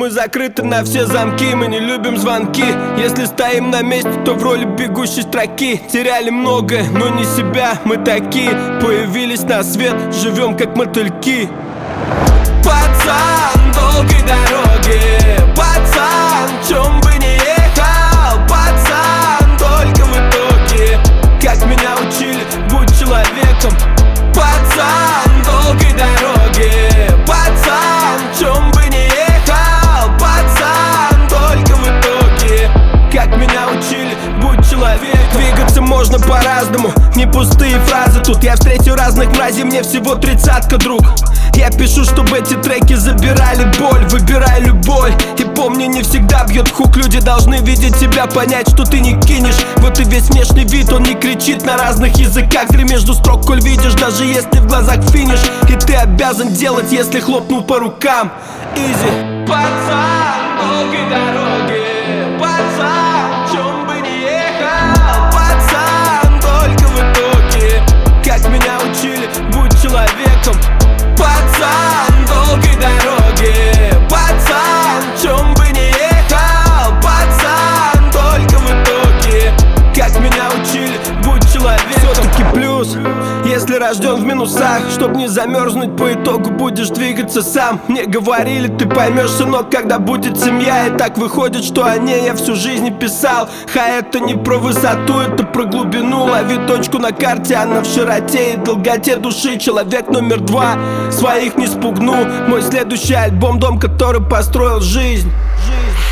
мы закрыты на все замки. Мы не любим звонки. Если стоим на месте, то в роли бегущей строки. Теряли многое, но не себя, мы такие. Появились на свет, живем как мотыльки. Пацан долгой дороги, пацан, в чем бы ни ехал, пацан, только в итоге, как меня учили, будь человеком. Пацан долгой дороги, пацан, в чем бы ни ехал, пацан, только в итоге, как меня учили, будь человеком. Двигаться можно по-разному, не пустые фразы тут. Я встретил разных мразей, мне всего 30-ка, друг. Я пишу, чтобы эти треки забирали боль. Выбирай любой. И помни, не всегда бьет хук. Люди должны видеть тебя, понять, что ты не кинешь. Вот и весь внешний вид, он не кричит на разных языках. Зри между строк, коль видишь, даже если в глазах финиш. И ты обязан делать, если хлопнул по рукам. Изи. Пацан долгой дороги, пацан, в чем бы ни ехал, пацан, только в итоге, как меня учили, будь человеком. Пацан долгой дороги, пацан, в чем бы ни ехал, пацан, только в итоге, как меня учили, будь человеком. Все-таки плюс, если рожден в минусах, чтоб не замерзнуть, по итогу будешь двигаться сам. Мне говорили, ты поймешь, сынок, когда будет семья. И так выходит, что о ней я всю жизнь писал. Это не про высоту, это про глубину. Лови точку на карте, она в широте и долготе души. Человек номер 2, своих не спугну. Мой следующий альбом, дом, который построил жизнь.